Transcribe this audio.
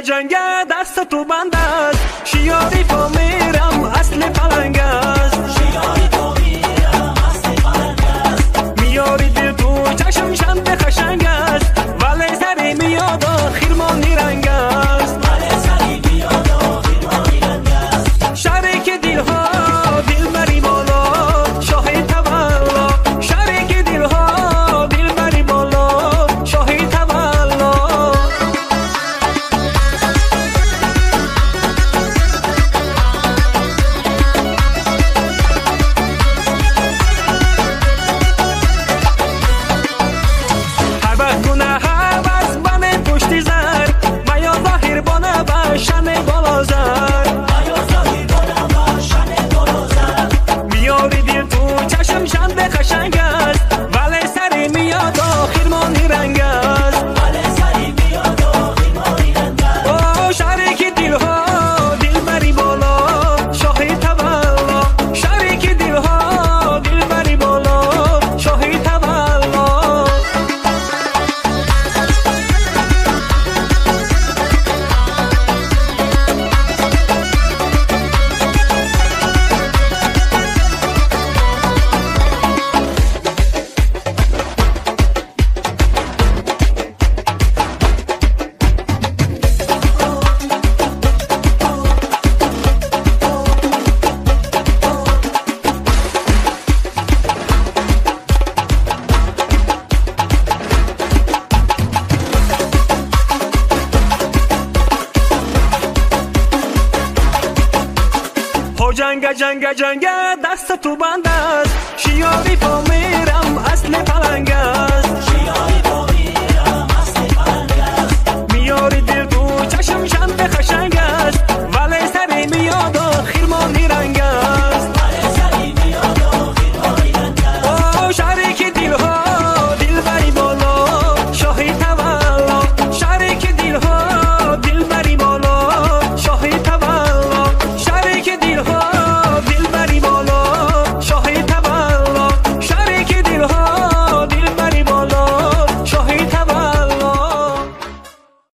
جنگ دست تو بند است، شیاری پا میرم اصل پلنگ است، شیاری پا میرم اصل پلنگ است. میاری دل تو چشم شنده خشنگ است، ولی سری میاد خیرمانی رنگ است، ولی سری میاد خیرمانی رنگ است. شریک دل ها دل بری بالا شاهی تولا، شریک دل ها دل بری بالا شاهی تولا. شنه بالا زر میاری دل تو چشم شنده خشنگ است، ولی سری میاد خیرمانی رنگ است، او شریک دل ها دل بری بالا شاهی تولا، شریک دل ها دل بری بالا شاهی تولا. جنگ دست تو بند است، شیاری پا میرم اصل پلنگ است، شیاری